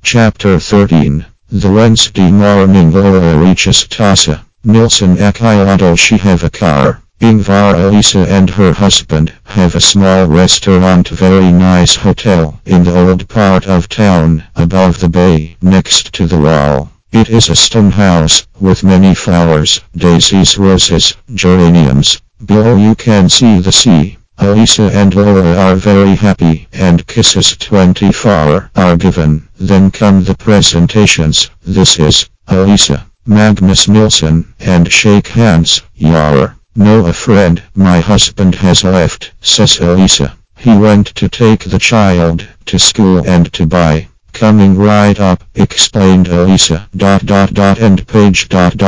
Chapter 13. The Wednesday morning Lola reaches Taasa. Nilsson Akilado she have a car. Ingvar Elisa and her husband have a small restaurant, very nice hotel in the old part of town, above the bay, next to the wall. It is a stone house, with many flowers, daisies, roses, geraniums. Below you can see the sea. Elisa and Lola are very happy, and kisses 24 are given. Then come the presentations. This is Elisa, Magnus Nilsson, and shake hands. Yar. No, a friend, my husband has left, says Elisa. He went to take the child to school and to buy. Coming right up, explained Elisa. End page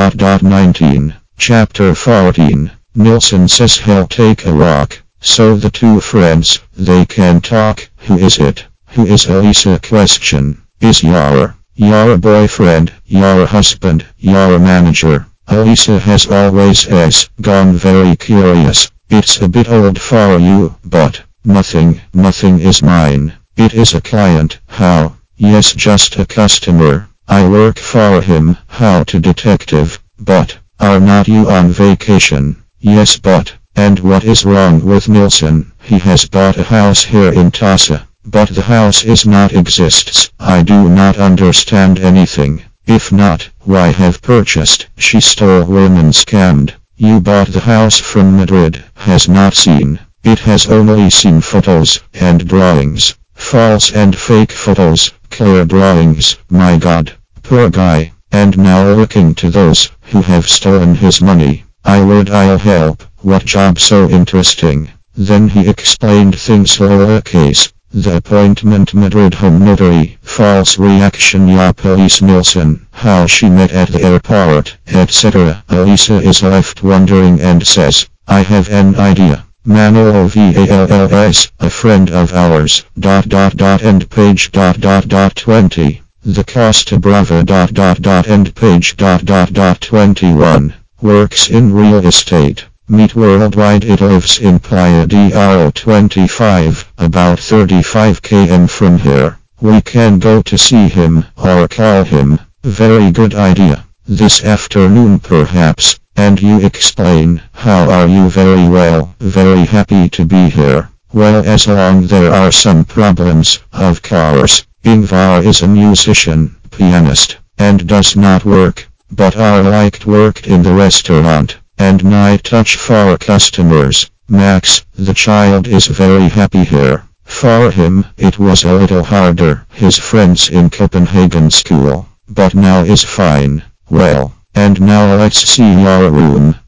19. Chapter 14. Nilsson says he'll take a walk. So the two friends, they can talk. Who is it? Who is Elisa? Question. Is your boyfriend, your husband, your manager? Elisa has always gone very curious. It's a bit old for you, but nothing is mine. It is a client. How? Yes, just a customer. I work for him. How to detective? But are not you on vacation? Yes, but. And what is wrong with Nilsson? He has bought a house here in Taasa, but the house is not exists. I do not understand anything. If not, why have purchased? She stole women scammed. You bought the house from Madrid, has not seen. It has only seen photos and drawings. False and fake photos, clear drawings. My God. Poor guy. And now looking to those who have stolen his money. I'll help. What job so interesting? Then he explained things lowercase. The appointment Madrid home notary, false reaction police Nilsson, how she met at the airport, etc. Elisa is left wondering and says, I have an idea. Manuel Valls, a friend of ours. End page 20. The Costa Brava. End page 21. Works in real estate. Meet worldwide. It lives in Playa del 25, about 35 km from here. We can go to see him, or call him. Very good idea. This afternoon perhaps. And you explain, how are you? Very well, very happy to be here. Well, as long there are some problems, of course. Ingvar is a musician, pianist, and does not work. But I worked in the restaurant, and night touch for customers. Max, the child is very happy here. For him, it was a little harder, his friends in Copenhagen school, but now is fine. Well, and now let's see your room.